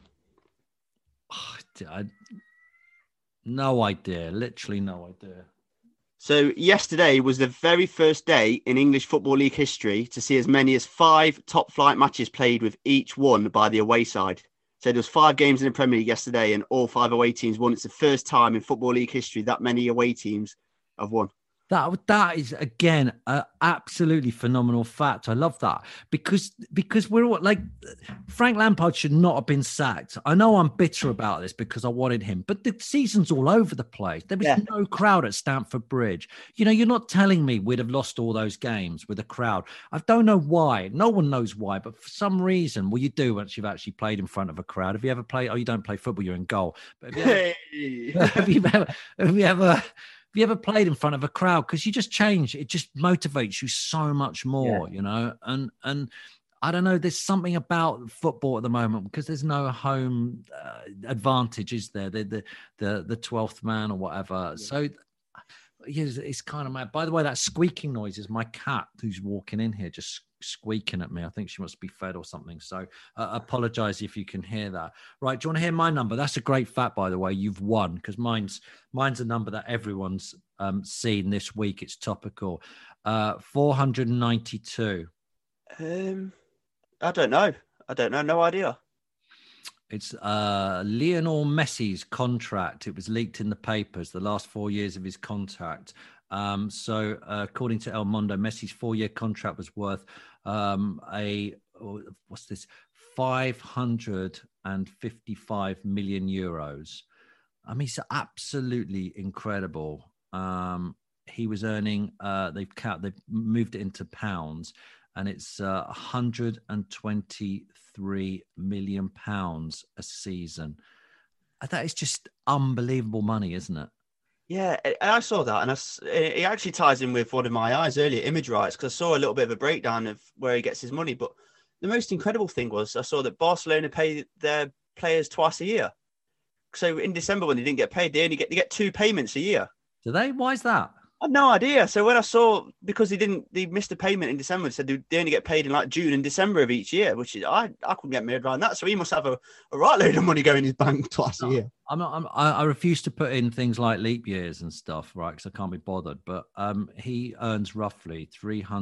No idea. Literally no idea. So yesterday was the very first day in English Football League history to see as many as 5 top flight matches played with each won by the away side. So there was 5 games in the Premier League yesterday and all 5 away teams won. It's the first time in Football League history that many away teams have won. That is, again, an absolutely phenomenal fact. I love that because we're all like, Frank Lampard should not have been sacked. I know I'm bitter about this because I wanted him, but the season's all over the place. There was no crowd at Stamford Bridge. You know, you're not telling me we'd have lost all those games with a crowd. I don't know why. No one knows why, but for some reason, well, you do once you've actually played in front of a crowd. Have you ever played? Oh, you don't play football, you're in goal. But have you ever played in front of a crowd? Because you just change. It just motivates you so much more, you know? And I don't know, there's something about football at the moment because there's no home advantage, is there? The 12th man or whatever. Yeah. So it's kind of mad. By the way, that squeaking noise is my cat who's walking in here, just squeaking at me. I think she must be fed or something. So apologize if you can hear that. Right. Do you want to hear my number? That's a great fact, by the way. You've won because mine's a number that everyone's seen this week. It's topical. 492. I don't know. No idea. It's Lionel Messi's contract. It was leaked in the papers, the last 4 years of his contract. So according to El Mundo, Messi's 4-year contract was worth 555 million euros. I mean, it's absolutely incredible. He was earning, they've moved it into pounds, and it's 123 million pounds a season. That is just unbelievable money, isn't it? Yeah, I saw that, and it actually ties in with one of my eyes earlier, image rights, because I saw a little bit of a breakdown of where he gets his money. But the most incredible thing was I saw that Barcelona pay their players twice a year. So in December when they didn't get paid, they get two payments a year. Do they? Why is that? I had no idea. So when I saw, because they missed a payment in December, they said they only get paid in like June and December of each year, which is, I couldn't get made around that. So he must have a right load of money going in his bank twice a year. I refuse to put in things like leap years and stuff, right? Because I can't be bothered. But he earns roughly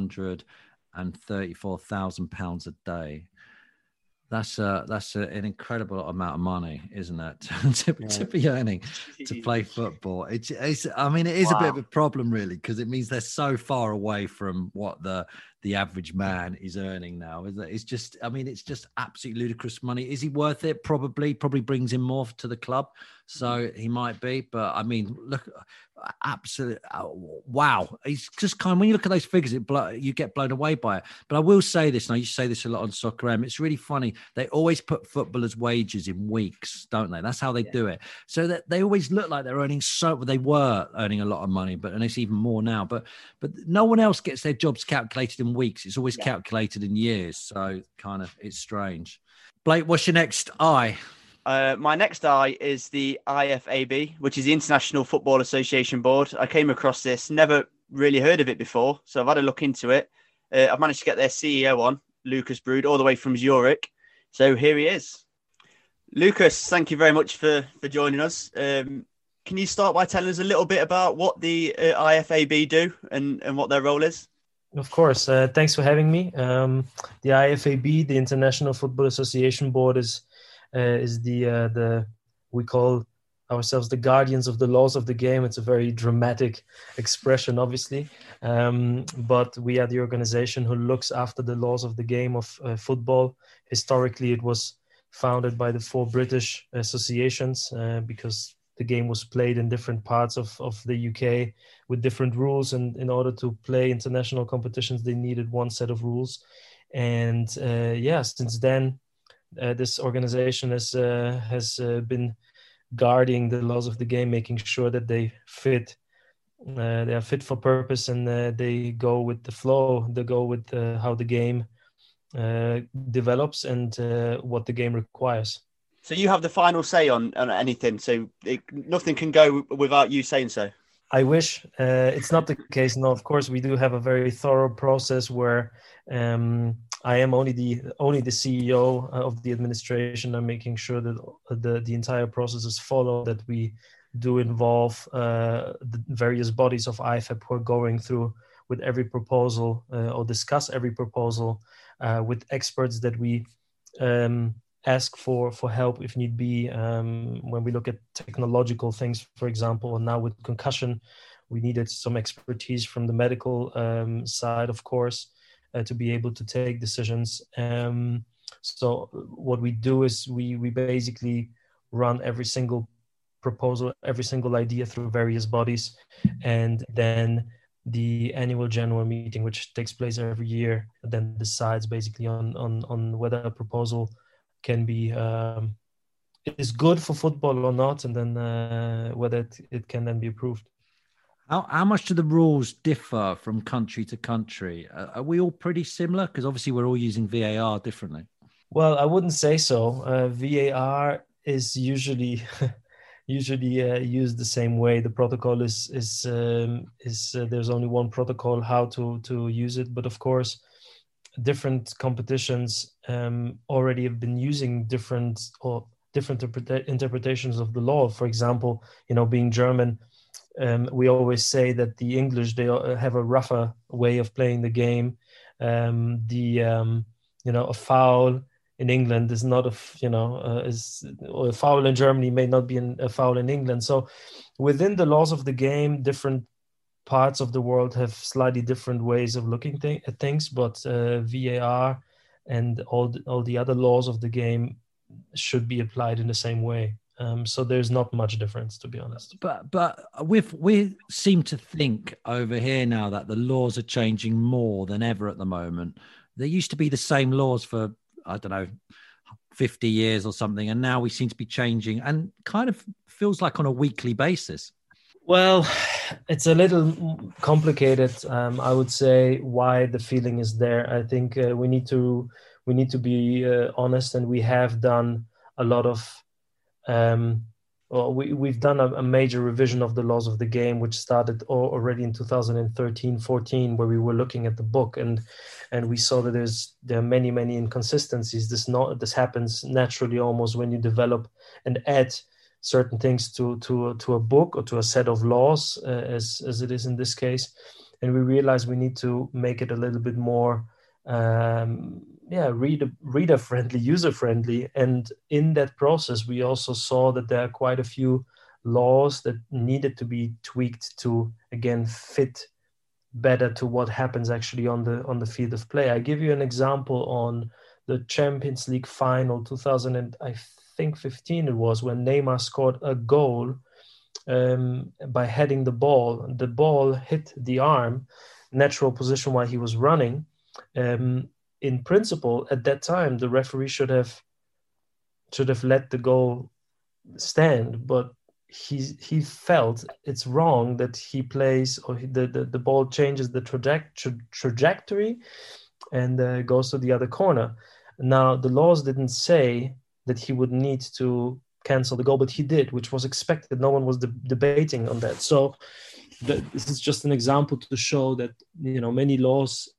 £334,000 a day. That's an incredible amount of money, isn't it? to be earning to play football. It is a bit of a problem, really, because it means they're so far away from what the average man is earning now. It's just absolutely ludicrous money. Is he worth it? Probably brings him more to the club, so he might be. But I mean, look, absolutely, wow! It's just kind of, when you look at those figures, you get blown away by it. But I will say this, and I used to say this a lot on Soccer M. It's really funny. They always put footballers' wages in weeks, don't they? That's how they do it. So that they always look like they're earning they were earning a lot of money, and it's even more now. But no one else gets their jobs calculated in weeks. It's always calculated in years. So kind of, it's strange. Blake, what's your next eye? My next eye is the IFAB, which is the International Football Association Board. I came across this, never really heard of it before, so I've had a look into it. I've managed to get their CEO on, Lucas Brood, all the way from Zurich. So here he is. Lucas, thank you very much for joining us. Can you start by telling us a little bit about what the IFAB do and what their role is? Of course. Thanks for having me. The IFAB, the International Football Association Board, is the we call ourselves the guardians of the laws of the game. It's a very dramatic expression, obviously, but we are the organization who looks after the laws of the game of football. Historically, it was founded by the 4 British associations because the game was played in different parts of the UK with different rules, and in order to play international competitions, they needed one set of rules. And since then, this organization has been guarding the laws of the game, making sure that they are fit for purpose, and they go with the flow. They go with how the game develops and what the game requires. So you have the final say on anything. So nothing can go without you saying so. I wish. It's not the case. No, of course, we do have a very thorough process where I am only the CEO of the administration. I'm making sure that the entire process is followed, that we do involve the various bodies of IFAB who are going through with every proposal or discuss every proposal with experts that we ask for help if need be. When we look at technological things, for example, and now with concussion, we needed some expertise from the medical side, of course, to be able to take decisions. So what we do is we basically run every single proposal, every single idea through various bodies, and then the annual general meeting, which takes place every year, then decides basically on whether a proposal can be is good for football or not, and then whether it can then be approved. How much do the rules differ from country to country? Are we all pretty similar? Because obviously we're all using VAR differently. Well, I wouldn't say so. VAR is usually used the same way. The protocol is there's only one protocol how to use it, but of course, different competitions already have been using different interpretations of the law. For example, being German, we always say that the English, they have a rougher way of playing the game. A foul in England is not a foul in Germany may not be a foul in England. So within the laws of the game, different parts of the world have slightly different ways of looking at things, but VAR and all the other laws of the game should be applied in the same way. So there's not much difference, to be honest. But we seem to think over here now that the laws are changing more than ever at the moment. There used to be the same laws for, 50 years or something, and now we seem to be changing, and kind of feels like on a weekly basis. Well, it's a little complicated. I would say why the feeling is there. I think we need to be honest, and we have done a lot of. Um, well, we've done a major revision of the laws of the game, which started already in 2013-14, where we were looking at the book, and we saw that there are many inconsistencies. This happens naturally almost when you develop and add certain things to a book or to a set of laws, as it is in this case, and we realized we need to make it a little bit more reader friendly, user friendly. And in that process we also saw that there are quite a few laws that needed to be tweaked to again fit better to what happens actually on the field of play. I give you an example on the Champions League final 2000 and I think 15 it was, when Neymar scored a goal by heading the ball. The ball hit the arm, natural position while he was running. In principle, at that time, the referee should have let the goal stand, but he felt it's wrong that he plays, or the ball changes the trajectory and goes to the other corner. Now, the laws didn't say that he would need to cancel the goal, but he did, which was expected. No one was debating on that. So this is just an example to show that many laws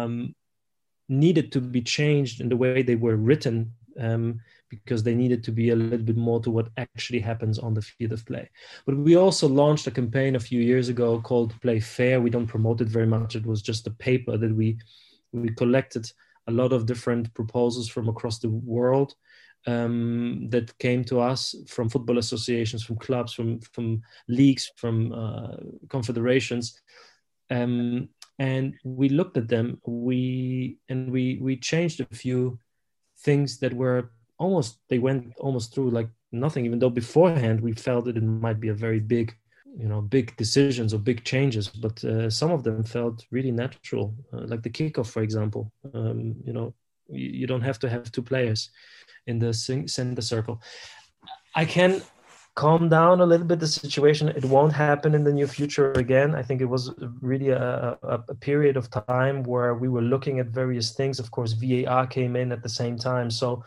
needed to be changed in the way they were written, because they needed to be a little bit more to what actually happens on the field of play. But we also launched a campaign a few years ago called Play Fair. We don't promote it very much. It was just a paper that we collected a lot of different proposals from across the world that came to us from football associations, from clubs, from leagues, from confederations. And we looked at them. We changed a few things that were they went almost through like nothing, even though beforehand we felt that it might be a very big decisions or big changes. But some of them felt really natural, like the kickoff, for example. You don't have to have two players in the center circle. I can calm down a little bit the situation. It won't happen in the near future again. I think it was really a period of time where we were looking at various things. Of course, VAR came in at the same time. So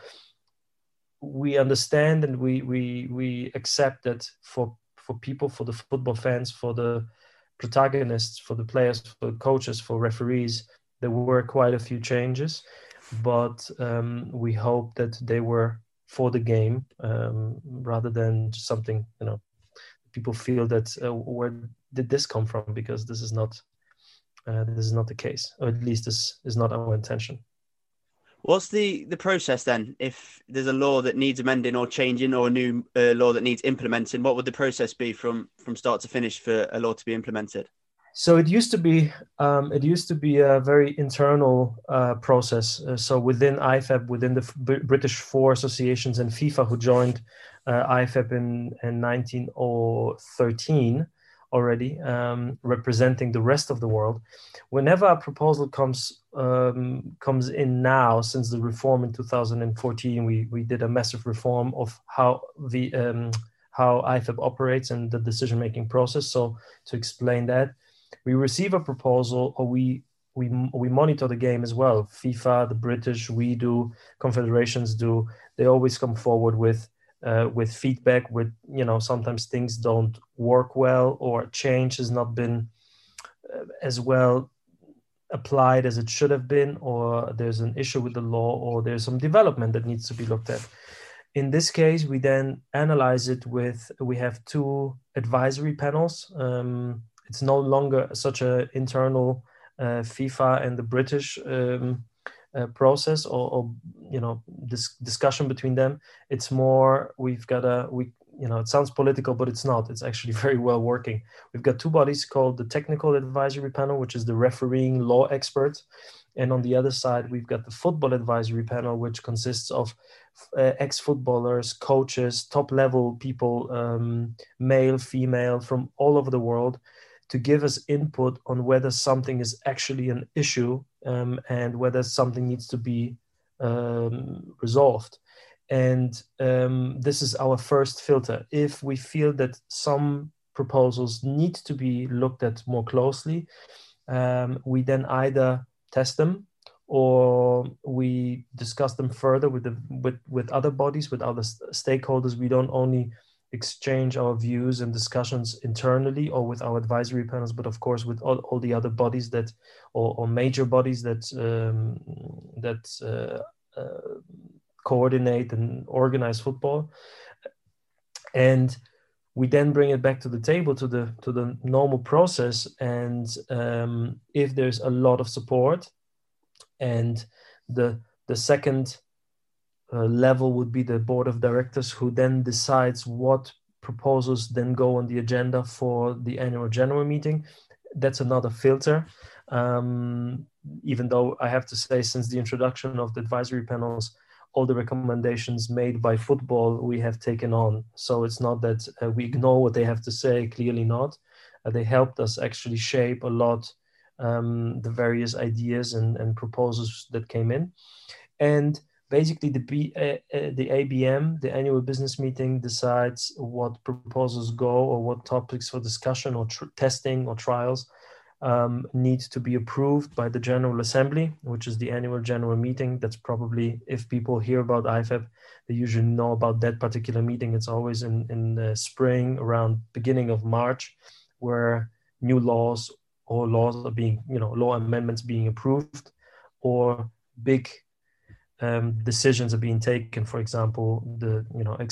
we understand and we accept that for people, for the football fans, for the protagonists, for the players, for the coaches, for referees, there were quite a few changes. But we hope that they were for the game, rather than something, people feel that where did this come from? Because this is not the case, or at least this is not our intention. What's the process then? If there's a law that needs amending or changing, or a new law that needs implementing, what would the process be from start to finish for a law to be implemented? So it used to be a very internal process. So within IFAB, within the British four associations and FIFA, who joined IFAB in 1913 already, representing the rest of the world. Whenever a proposal comes in now, since the reform in 2014, we did a massive reform of how IFAB operates and the decision-making process. So to explain that, we receive a proposal, or we monitor the game as well. FIFA, the British, we do, confederations do. They always come forward with feedback. With sometimes things don't work well, or change has not been as well applied as it should have been, or there's an issue with the law, or there's some development that needs to be looked at. In this case, we then analyze it we have two advisory panels. It's no longer such an internal FIFA and the British process or this discussion between them. It's more, it sounds political, but it's not. It's actually very well working. We've got two bodies called the Technical Advisory Panel, which is the refereeing law experts. And on the other side, we've got the Football Advisory Panel, which consists of ex-footballers, coaches, top-level people, male, female, from all over the world, to give us input on whether something is actually an issue, and whether something needs to be resolved. And this is our first filter. If we feel that some proposals need to be looked at more closely, we then either test them or we discuss them further with other bodies, with other stakeholders. We don't only exchange our views and discussions internally or with our advisory panels, but of course with all the other bodies that, or major bodies that coordinate and organize football. And we then bring it back to the table, to the normal process. And if there's a lot of support, and the second level would be the board of directors, who then decides what proposals then go on the agenda for the annual general meeting. That's another filter. Even though I have to say, since the introduction of the advisory panels, all the recommendations made by football we have taken on. So it's not that we ignore what they have to say, clearly not. They helped us actually shape a lot the various ideas and proposals that came in. And basically the ABM, the annual business meeting, decides what proposals go or what topics for discussion or testing or trials need to be approved by the General Assembly, which is the annual general meeting. That's probably, if people hear about IFAB, they usually know about that particular meeting. It's always in the spring, around beginning of March, where new laws or laws are being, law amendments being approved, or big decisions are being taken. For example, the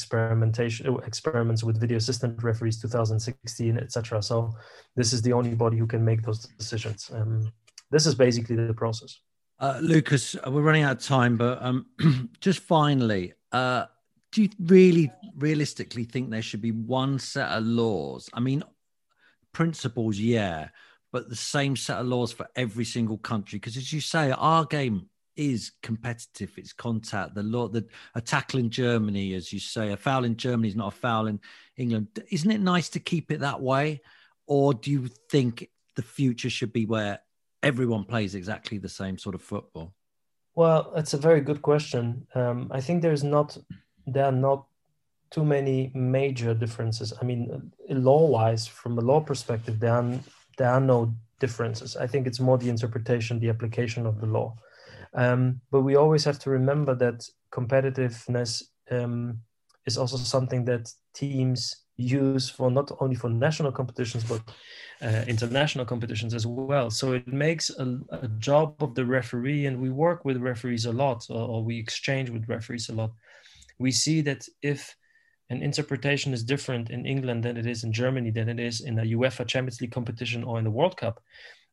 experiments with video assistant referees 2016, etc. So this is the only body who can make those decisions. This is basically the process. Lucas, we're running out of time, but just finally, do you really realistically think there should be one set of laws? I mean, principles, yeah, but the same set of laws for every single country? Because as you say, our game is competitive, it's contact. A tackle in Germany, as you say, a foul in Germany is not a foul in England. Isn't it nice to keep it that way? Or do you think the future should be where everyone plays exactly the same sort of football? Well, that's a very good question. I think there are not too many major differences. I mean, law-wise, from a law perspective, there are no differences. I think it's more the interpretation, the application of the law. But we always have to remember that competitiveness is also something that teams use for not only for national competitions, but international competitions as well. So it makes a job of the referee, and we work with referees a lot, or we exchange with referees a lot. We see that if an interpretation is different in England than it is in Germany, than it is in a UEFA Champions League competition or in the World Cup,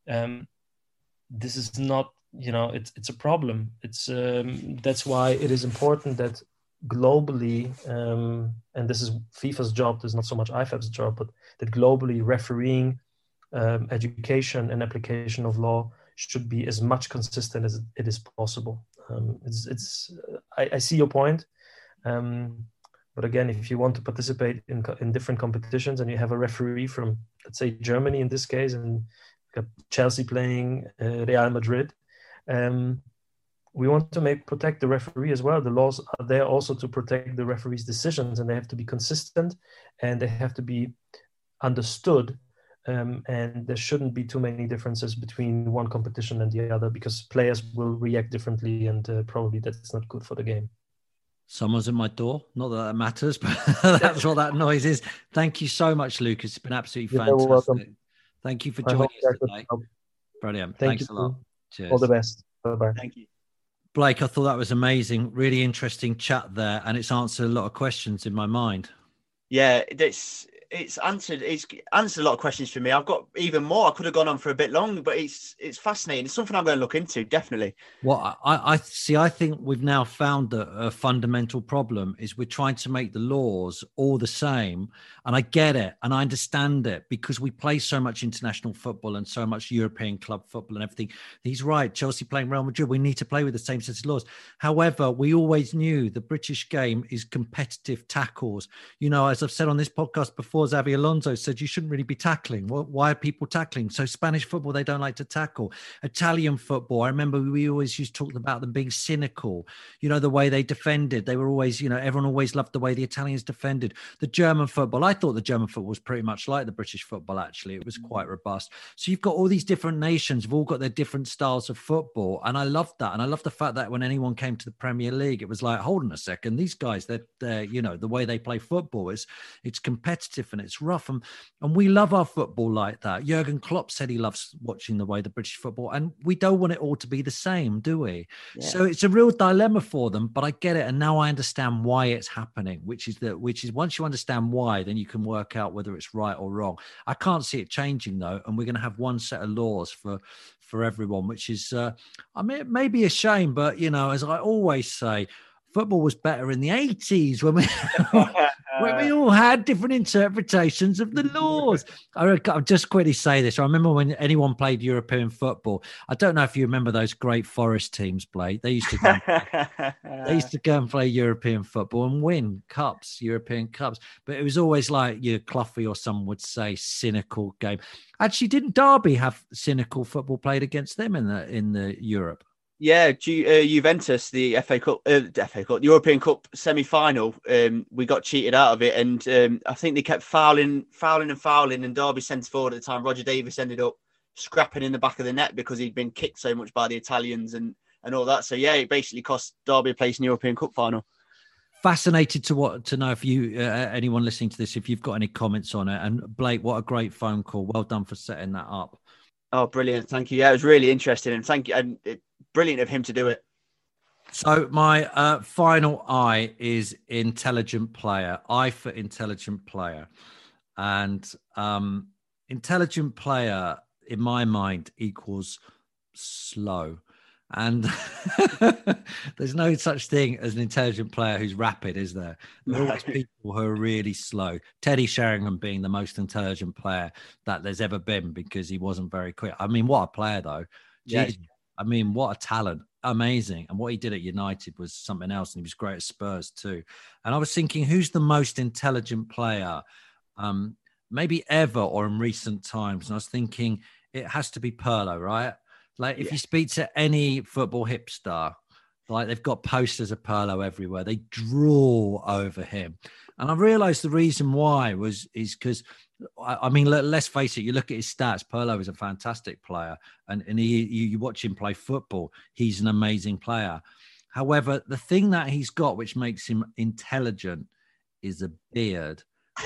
this is not, it's a problem. That's why it is important that globally, and this is FIFA's job, this is not so much IFAB's job, but that globally refereeing, education and application of law should be as much consistent as it is possible. I see your point. But again, if you want to participate in different competitions and you have a referee from, let's say, Germany in this case, and got Chelsea playing Real Madrid, we want to protect the referee as well. The laws are there also to protect the referee's decisions, and they have to be consistent and they have to be understood. And there shouldn't be too many differences between one competition and the other, because players will react differently, and probably that's not good for the game. Someone's at my door. Not that matters, but that's what that noise is. Thank you so much, Lucas. It's been absolutely fantastic. Welcome. Thank you for joining us today. Brilliant. Thanks a lot. Cheers. All the best. Bye-bye. Thank you. Blake, I thought that was amazing. Really interesting chat there, and it's answered a lot of questions in my mind. Yeah, it's answered a lot of questions for me. I've got even more. I could have gone on for a bit long, but it's fascinating. It's something I'm going to look into, definitely. Well, I think we've now found that a fundamental problem is we're trying to make the laws all the same. And I get it and I understand it, because we play so much international football and so much European club football and everything. He's right. Chelsea playing Real Madrid, we need to play with the same set of laws. However, we always knew the British game is competitive tackles. As I've said on this podcast before, before, Xavi Alonso said you shouldn't really be tackling. Why are people tackling? So Spanish football, they don't like to tackle. Italian football, I remember we always used to talk about them being cynical. You know, the way they defended. They were always, you know, everyone always loved the way the Italians defended. The German football, I thought the German football was pretty much like the British football, actually. It was quite robust. So you've got all these different nations have all got their different styles of football. And I loved that. And I love the fact that when anyone came to the Premier League, it was like, hold on a second, these guys, they're you know, the way they play football is it's competitive and it's rough. And we love our football like that. Jurgen Klopp said he loves watching the way the British football, and we don't want it all to be the same, do we? Yeah. So it's a real dilemma for them, but I get it. And now I understand why it's happening, which is once you understand why, then you can work out whether it's right or wrong. I can't see it changing though. And we're going to have one set of laws for everyone, which is, I mean, it may be a shame, but you know, as I always say, football was better in the 80s when we all had different interpretations of the laws. I'll just quickly say this. I remember when anyone played European football. I don't know if you remember those great Forest teams, Blake. They used to go and play European football and win cups, European cups. But it was always like your Cloughie or someone would say cynical game. Actually, didn't Derby have cynical football played against them in the Europe? Yeah, Juventus, the FA Cup, European Cup semi-final. We got cheated out of it, and I think they kept fouling, and Derby centre forward at the time, Roger Davis, ended up scrapping in the back of the net because he'd been kicked so much by the Italians and all that. So yeah, it basically cost Derby a place in the European Cup final. Fascinated to know if you anyone listening to this, if you've got any comments on it. And Blake, what a great phone call! Well done for setting that up. Oh, brilliant! Thank you. Yeah, it was really interesting, and thank you. And brilliant of him to do it. So my final I is intelligent player. I for intelligent player, and intelligent player in my mind equals slow. And there's no such thing as an intelligent player who's rapid, is there? There are always people who are really slow. Teddy Sheringham being the most intelligent player that there's ever been because he wasn't very quick. I mean, what a player, though. Yeah. I mean, what a talent. Amazing. And what he did at United was something else. And he was great at Spurs, too. And I was thinking, who's the most intelligent player, maybe ever or in recent times? And I was thinking, it has to be Pirlo, right? Like if you speak to any football hipster, like they've got posters of Pirlo everywhere. They draw over him. And I realized the reason why is because, I mean, let's face it, you look at his stats, Pirlo is a fantastic player. And you watch him play football, he's an amazing player. However, the thing that he's got, which makes him intelligent, is a beard.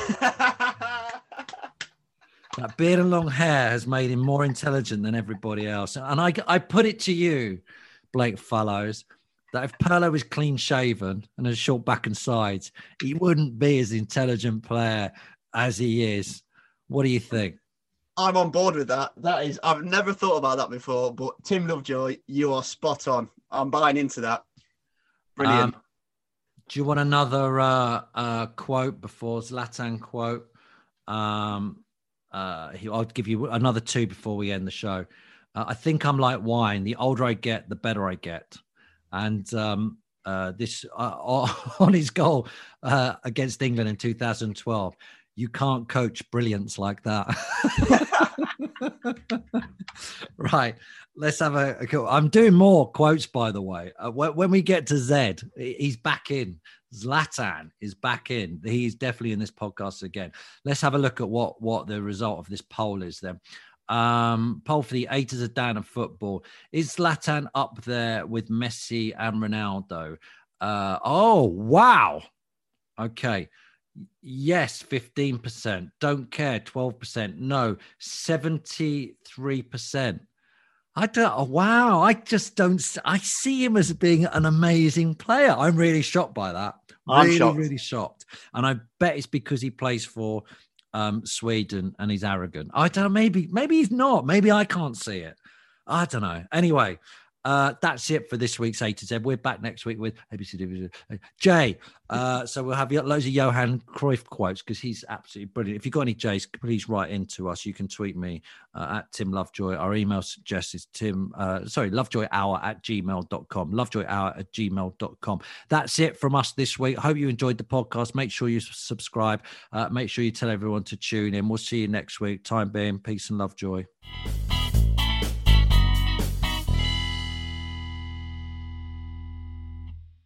That beard and long hair has made him more intelligent than everybody else. And I put it to you, Blake Fallows, that if Pirlo was clean shaven and had short back and sides, he wouldn't be as intelligent player as he is. What do you think? I'm on board with that. I've never thought about that before, but Tim Lovejoy, you are spot on. I'm buying into that. Brilliant. Do you want another quote before Zlatan quote? I'll give you another two before we end the show. I think I'm like wine. The older I get, the better I get. And this on his goal against England in 2012, you can't coach brilliance like that. Right. Let's have a go. I'm doing more quotes, by the way. When we get to Z, he's back in. Zlatan is back in. He's definitely in this podcast again. Let's have a look at what the result of this poll is then. Poll for the haters of Dan of football. Is Zlatan up there with Messi and Ronaldo? Oh, wow. Okay. Yes, 15%. Don't care, 12%. No, 73%. Wow. I see him as being an amazing player. I'm really shocked by that. Really shocked. And I bet it's because he plays for Sweden and he's arrogant. I don't know. Maybe he's not. Maybe I can't see it. I don't know. Anyway, That's it for this week's A to Z. We're back next week with ABCD. Jay. So we'll have loads of Johan Cruyff quotes because he's absolutely brilliant. If you've got any Jays, please write into us. You can tweet me at Tim Lovejoy. Our email suggest is lovejoyhour@gmail.com. Lovejoyhour@gmail.com. That's it from us this week. Hope you enjoyed the podcast. Make sure you subscribe. Make sure you tell everyone to tune in. We'll see you next week. Time being, peace and love, joy.